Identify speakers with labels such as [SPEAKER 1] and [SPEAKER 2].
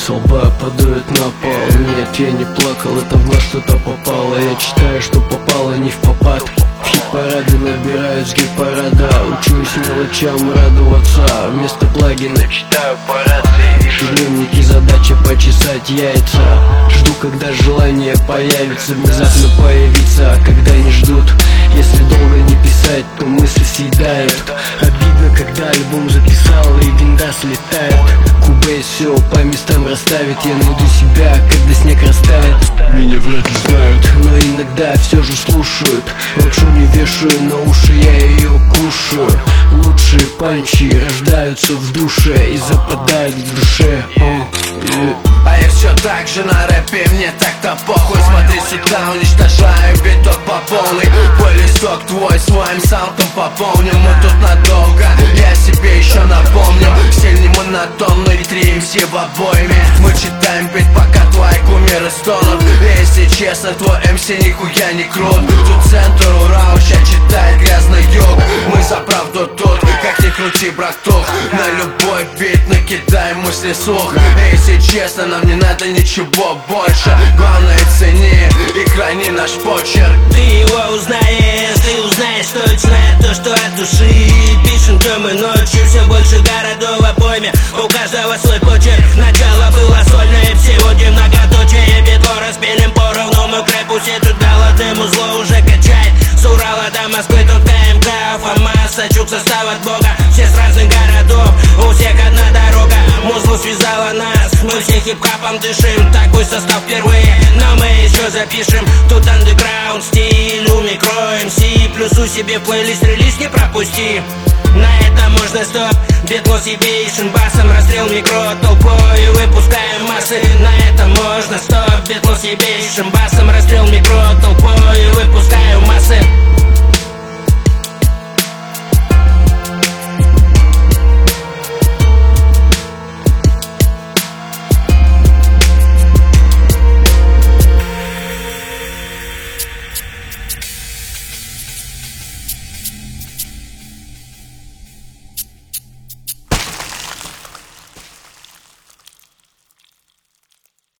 [SPEAKER 1] со лба падают на пол. Нет, я не плакал, это в глаз что-то попало. Я читаю, что попало не в попад. В хит-парады набираюсь гит-парада. Учусь мелочам радоваться. Вместо плагина читаю по рации. Вижу дневники, задача почесать яйца. Жду, когда желание появится, внезапно появится. А когда не ждут, если долго не писать, то мысли съедают. Обидно, когда альбом записал и винда слетает. Кубейс все по местам расставит. Я найду себя, когда снег растает. Меня вряд ли знают, но иногда все же слушают. Лапшу не вешаю на уши, я ее кушаю. Лучшие панчи рождаются в душе и западают в душе.
[SPEAKER 2] А я все так же на рэпе, мне так-то похуй. Смотри сюда, уничтожаю биток по полной. Твой листок твой своим саундом пополним. Мы тут надолго, я себе еще напомню. Стиль не монотонный, 3 MC в обойме. Мы читаем бит, пока твои кумиры стонут. Если честно, твой MC нихуя не крут. Тут центр Урал, ща читает грязный юг. Мы за правду тут, как ни крути, братух. На любой бит накидай мысли слух. Если честно, нам не надо ничего больше. Главное цени и храни наш почерк.
[SPEAKER 3] Ты его узнаешь, ты узнаешь точно то, что от души. Пишем днем и ночью, все больше городов в обойме. У каждого свой почерк. Начало было сольное, сегодня многоточие. Битло распилим поровну, мы к рэпу все тут голодным. Узло уже качает, с Урала до Москвы тут КМК. Фамаса, чук, состав от Бога. Все с разных городов, у всех одна дорога. Музло связала нас, мы все хип-хапом дышим. Такой состав впервые, но мы еще запишем. Тут андеграунд стиль, у микро МС. Плюсу себе в плейлист, релиз не пропусти. На это можно стоп, битлосибейшн. Басом расстрел микро толпой, выпускаем массы. На это можно стоп, битлосибейшн. Басом расстрел микро толпой, выпускаем массы.